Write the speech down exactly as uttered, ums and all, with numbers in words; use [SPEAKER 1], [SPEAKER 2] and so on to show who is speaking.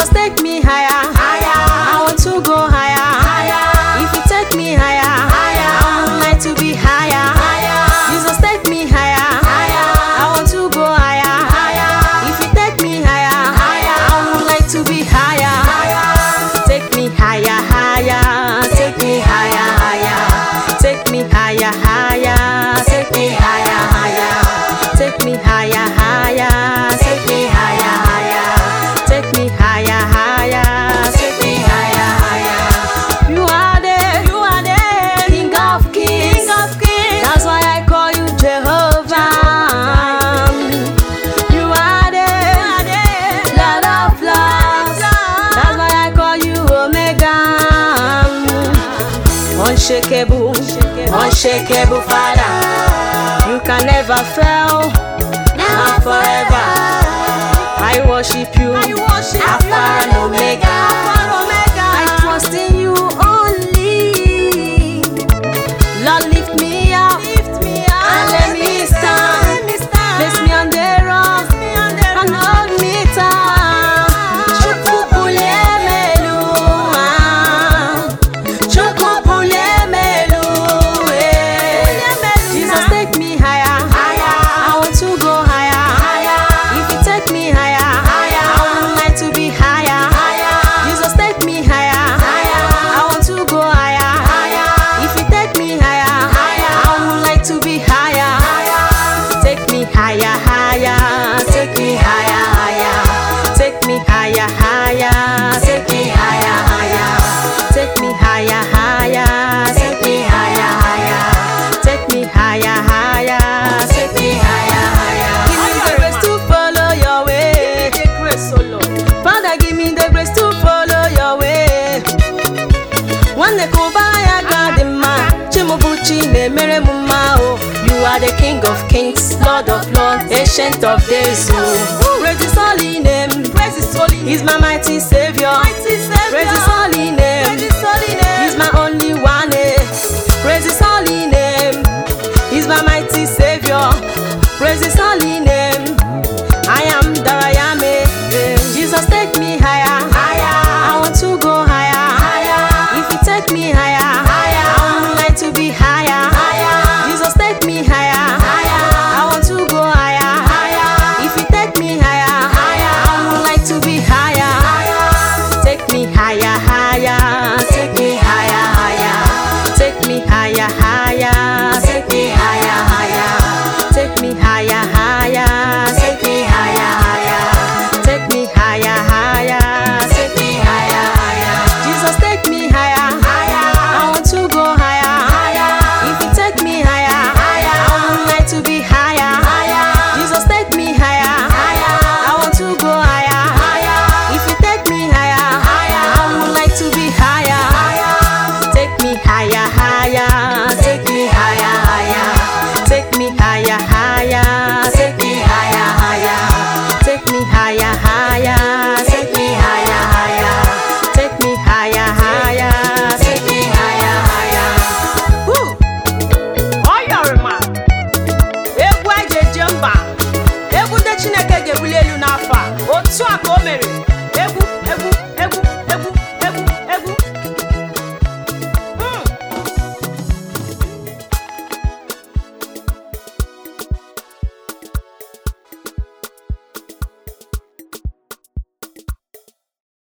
[SPEAKER 1] Jesus, take me higher, higher. I want to go higher, higher. If you take me higher, higher, I would like to be higher, higher. Jesus, take me higher, higher. I want to go higher, higher. If you take me higher, higher, I would like to be higher, higher. Take me higher, higher. Take me higher, higher. Take me higher, higher. Take me higher, higher. Take me higher, higher. Take me higher, higher. Take me higher, higher. Take me higher, higher. You are there, you are there, King of Kings, King of Kings. That's why I call you Jehovah. You are there, you are there, Lord of Lords. That's why I call you Omega. Unshakable, unshakable Father. You can never fail, now forever. I worship you, I worship Alpha and Omega. I trust in you only. Lord, lift me up, and let me stand. Place me on the rock and hold me tight. Chukwubulemelu, Chukwubulemelu, eh. Jesus, take me higher, higher. I want to go higher, higher. If you take me higher, higher, I would like to be higher, higher. Jesus, take me higher, higher. I want to go higher, higher. If you take me higher, higher, I would like to be higher, higher. Take me higher, higher. Take me higher, higher. Take me higher, higher. Take me higher, higher. Take me higher, higher. Take me higher, higher. Take me higher, higher. Take me higher, higher. Give me the grace to follow your way. Father, give me the grace to follow your way. One kubaya gadima, chimubuchi ne mere mumao. You are the King of Kings, Lord of Lords, Ancient of Days. Oh, praise His holy name. Praise His holy name. He's my mighty Savior. Mighty Savior. Praise His holy name.